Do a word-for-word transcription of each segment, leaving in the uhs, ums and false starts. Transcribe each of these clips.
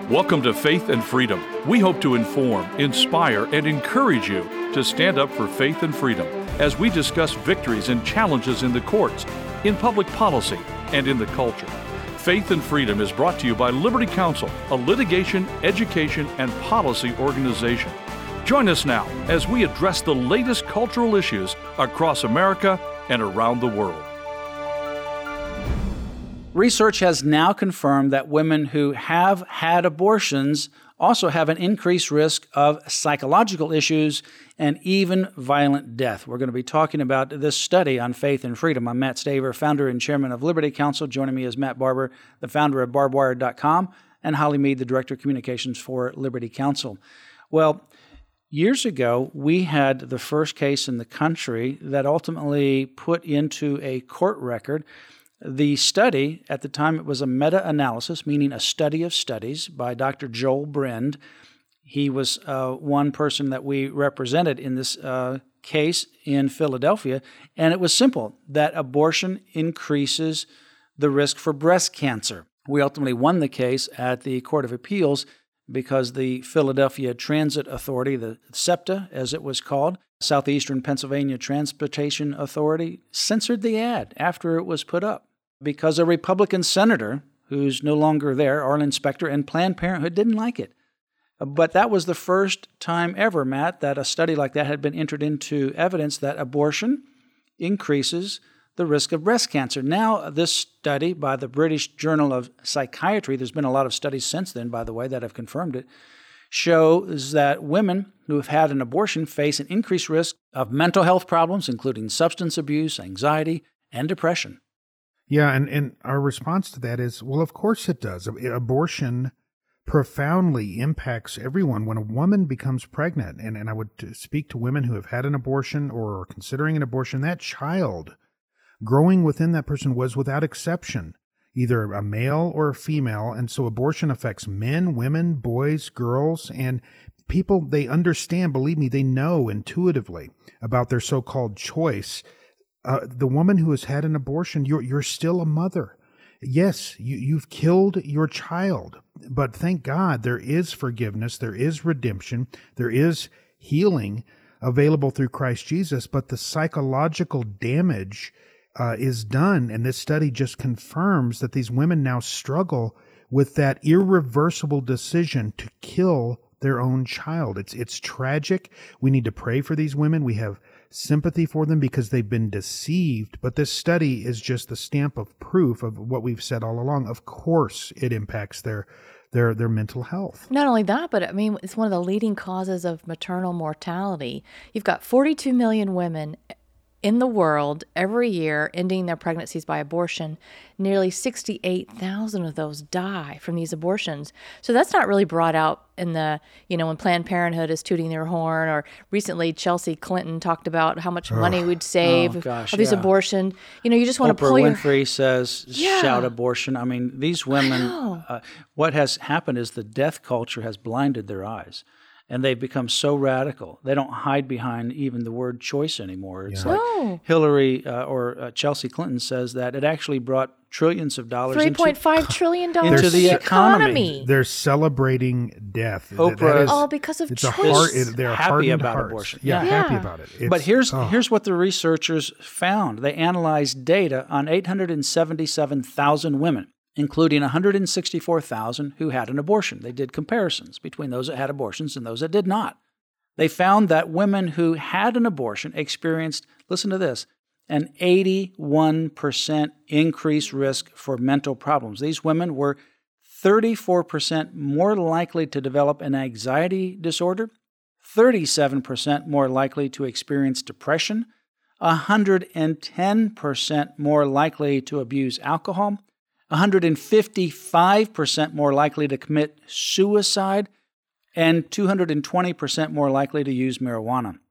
Welcome to Faith and Freedom. We hope to inform, inspire, and encourage you to stand up for faith and freedom as we discuss victories and challenges in the courts, in public policy, and in the culture. Faith and Freedom is brought to you by Liberty Counsel, a litigation, education, and policy organization. Join us now as we address the latest cultural issues across America and around the world. Research has now confirmed that women who have had abortions also have an increased risk of psychological issues and even violent death. We're going to be talking about this study on faith and freedom. I'm Matt Staver, founder and chairman of Liberty Counsel. Joining me is Matt Barber, the founder of barbed wire dot com, and Holly Mead, the director of communications for Liberty Counsel. Well, years ago, we had the first case in the country that ultimately put into a court record the study. At the time, it was a meta-analysis, meaning a study of studies by Doctor Joel Brend. He was uh, one person that we represented in this uh, case in Philadelphia, and it was simple, that abortion increases the risk for breast cancer. We ultimately won the case at the Court of Appeals because the Philadelphia Transit Authority, the SEPTA as it was called, Southeastern Pennsylvania Transportation Authority, censored the ad after it was put up because a Republican senator, who's no longer there, Arlen Specter, and Planned Parenthood didn't like it. But that was the first time ever, Matt, that a study like that had been entered into evidence that abortion increases the risk of breast cancer. Now, this study by the British Journal of Psychiatry, there's been a lot of studies since then, by the way, that have confirmed it, shows that women who have had an abortion face an increased risk of mental health problems, including substance abuse, anxiety, and depression. Yeah, and, and our response to that is, well, of course it does. Abortion profoundly impacts everyone. When a woman becomes pregnant, and, and I would speak to women who have had an abortion or are considering an abortion, that child growing within that person was without exception either a male or a female, and so abortion affects men, women, boys, girls, and people. They understand, believe me, they know intuitively about their so-called choice. Uh, the woman who has had an abortion, you're you're still a mother. Yes, you, you've killed your child, but thank God there is forgiveness, there is redemption, there is healing available through Christ Jesus, but the psychological damage uh, is done, and this study just confirms that these women now struggle with that irreversible decision to kill their own child. It's it's tragic. We need to pray for these women. We have sympathy for them because they've been deceived. But this study is just the stamp of proof of what we've said all along. Of course, it impacts their their their mental health. Not only that, but I mean, it's one of the leading causes of maternal mortality. You've got forty-two million women in the world every year ending their pregnancies by abortion. Nearly sixty-eight thousand of those die from these abortions. So that's not really brought out in the, you know, when Planned Parenthood is tooting their horn, or recently Chelsea Clinton talked about how much oh. money we'd save oh, gosh, of these yeah. abortion. You know, you just want Oprah to pull your... Winfrey says, yeah. shout abortion. I mean, these women, uh, what has happened is the death culture has blinded their eyes. And they've become so radical. They don't hide behind even the word choice anymore. It's yeah. like no. Hillary uh, or uh, Chelsea Clinton says that it actually brought trillions of dollars three point five into, trillion dollars into the economy. They're celebrating death. Oprah that is, all because of it's choice. A heart, it, they're happy about hearts. abortion. Yeah, yeah. happy about it. It's, but here's oh. here's what the researchers found. They analyzed data on eight hundred seventy-seven thousand women, including one hundred sixty-four thousand who had an abortion. They did comparisons between those that had abortions and those that did not. They found that women who had an abortion experienced, listen to this, an eighty-one percent increased risk for mental problems. These women were thirty-four percent more likely to develop an anxiety disorder, thirty-seven percent more likely to experience depression, one hundred ten percent more likely to abuse alcohol, one hundred fifty-five percent more likely to commit suicide, and two hundred twenty percent more likely to use marijuana.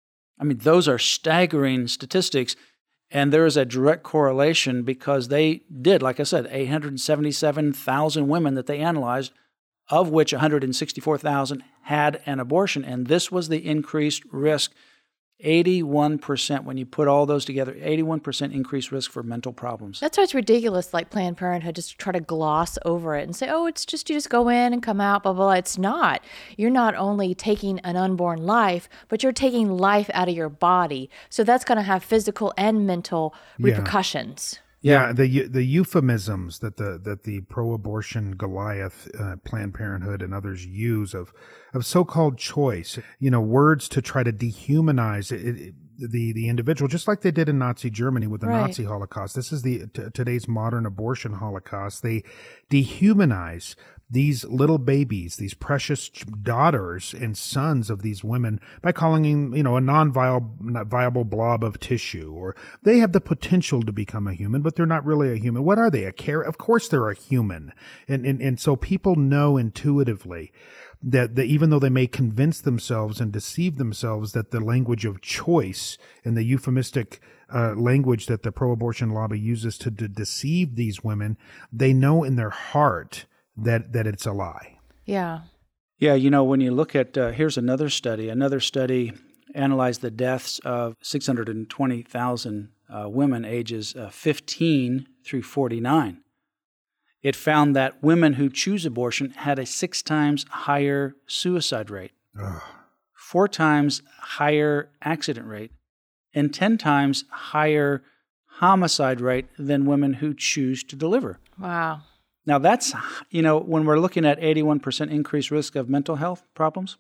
I mean, those are staggering statistics, and there is a direct correlation because they did, like I said, eight hundred seventy-seven thousand women that they analyzed, of which one hundred sixty-four thousand had an abortion, and this was the increased risk. eighty-one percent, when you put all those together, eighty-one percent increased risk for mental problems. That's why it's ridiculous, like Planned Parenthood, just try to gloss over it and say, oh, it's just, you just go in and come out, blah, blah, blah. It's not. You're not only taking an unborn life, but you're taking life out of your body. So that's going to have physical and mental repercussions. Yeah. Yeah, the the euphemisms that the that the pro-abortion Goliath, uh, Planned Parenthood, and others use of of so-called choice, you know, words to try to dehumanize it, it, the the individual, just like they did in Nazi Germany with the right. Nazi Holocaust. This is the t- today's modern abortion Holocaust. They dehumanize these little babies, these precious daughters and sons of these women, by calling them, you know, a non-viable viable blob of tissue, or they have the potential to become a human, but they're not really a human. What are they? A care? Of course they're a human. And, and, and so people know intuitively that, that even though they may convince themselves and deceive themselves that the language of choice and the euphemistic uh, language that the pro-abortion lobby uses to, to deceive these women, they know in their heart that that it's a lie. Yeah. Yeah, you know, when you look at, uh, here's another study. Another study analyzed the deaths of six hundred twenty thousand uh, women ages uh, fifteen through forty-nine. It found that women who choose abortion had a six times higher suicide rate, Ugh. four times higher accident rate, and ten times higher homicide rate than women who choose to deliver. Wow. Now that's, you know, when we're looking at eighty-one percent increased risk of mental health problems,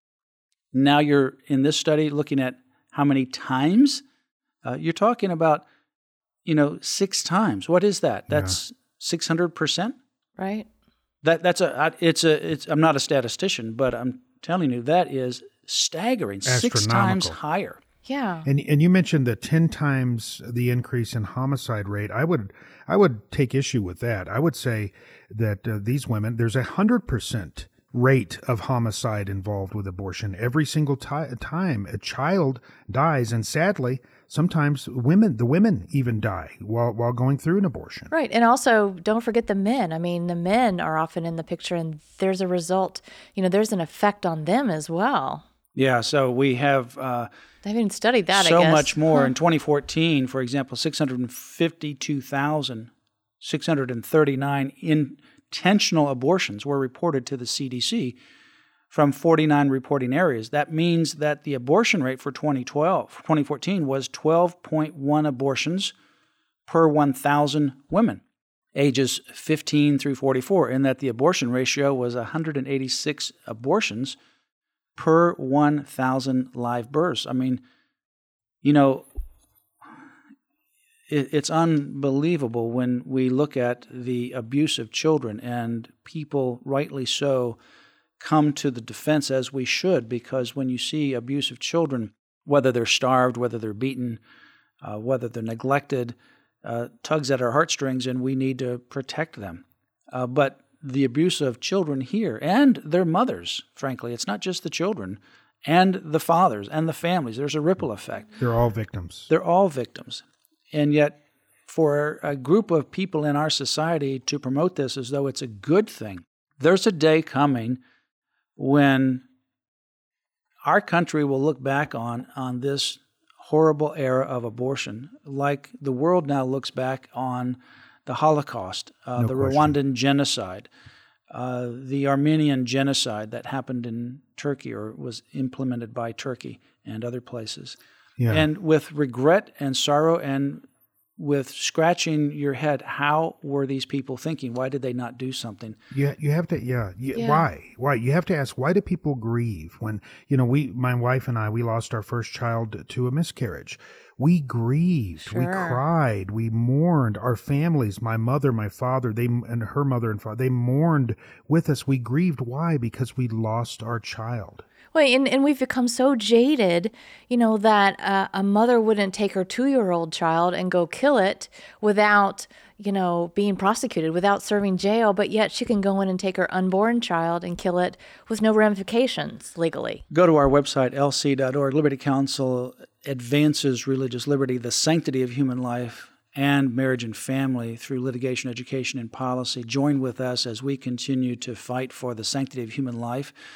now you're in this study looking at how many times, uh, you're talking about, you know, six times. What is that? That's yeah. six hundred percent? Right. That That's a, it's a, it's, I'm not a statistician, but I'm telling you that is staggering, six times higher. Yeah. And and you mentioned the ten times the increase in homicide rate. I would I would take issue with that. I would say that uh, these women, there's a hundred percent rate of homicide involved with abortion. Every single ti- time a child dies, and sadly, sometimes women, the women even die while while going through an abortion. Right. And also, don't forget the men. I mean, the men are often in the picture, and there's a result, you know, there's an effect on them as well. Yeah, so we have uh, they haven't even studied that. So I guess. much more. Huh. In twenty fourteen, for example, six hundred fifty-two thousand six hundred thirty-nine intentional abortions were reported to the C D C from forty-nine reporting areas. That means that the abortion rate for twenty twelve, twenty fourteen was twelve point one abortions per one thousand women, ages fifteen through forty-four, and that the abortion ratio was one hundred eighty-six abortions per one thousand live births. I mean, you know, it, it's unbelievable when we look at the abuse of children, and people, rightly so, come to the defense, as we should, because when you see abuse of children, whether they're starved, whether they're beaten, uh, whether they're neglected, uh, tugs at our heartstrings, and we need to protect them. Uh, but the abuse of children here, and their mothers, frankly, it's not just the children, and the fathers, and the families. There's a ripple effect. They're all victims. They're all victims. And yet, for a group of people in our society to promote this as though it's a good thing, there's a day coming when our country will look back on, on this horrible era of abortion like the world now looks back on the Holocaust, uh, no the question. Rwandan genocide, uh, the Armenian genocide that happened in Turkey or was implemented by Turkey and other places. Yeah. And with regret and sorrow and with scratching your head, how were these people thinking? Why did they not do something? Yeah, you have to. Yeah, you, Yeah. why? Why? You have to ask. Why do people grieve when you know we? My wife and I, we lost our first child to a miscarriage. We grieved. We Sure. cried. We mourned. Our families, my mother, my father, they and her mother and father, they mourned with us. We grieved. Why? Because we lost our child. Well, and, and we've become so jaded, you know, that uh, a mother wouldn't take her two-year-old child and go kill it without, you know, being prosecuted, without serving jail, but yet she can go in and take her unborn child and kill it with no ramifications legally. Go to our website, L C dot org. Liberty Counsel advances religious liberty, the sanctity of human life, and marriage and family through litigation, education, and policy. Join with us as we continue to fight for the sanctity of human life,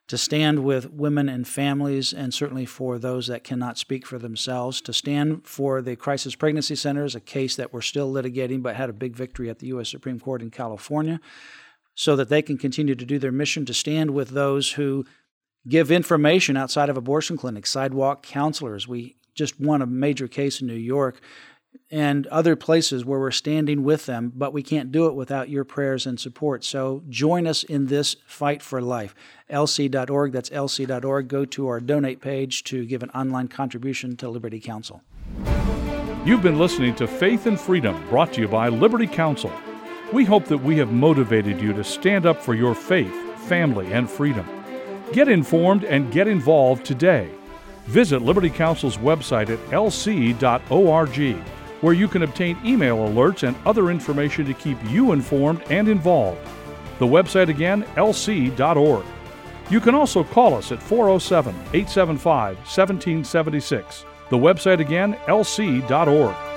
to stand with women and families, and certainly for those that cannot speak for themselves, to stand for the Crisis Pregnancy Centers, a case that we're still litigating but had a big victory at the U S Supreme Court in California, so that they can continue to do their mission, to stand with those who give information outside of abortion clinics, sidewalk counselors. We just won a major case in New York and other places where we're standing with them, but we can't do it without your prayers and support. So join us in this fight for life. L C dot org, that's L C dot org. Go to our donate page to give an online contribution to Liberty Counsel. You've been listening to Faith and Freedom, brought to you by Liberty Counsel. We hope that we have motivated you to stand up for your faith, family, and freedom. Get informed and get involved today. Visit Liberty Counsel's website at L C dot org, where you can obtain email alerts and other information to keep you informed and involved. The website again, L C dot org. You can also call us at four oh seven, eight seven five, one seven seven six. The website again, L C dot org.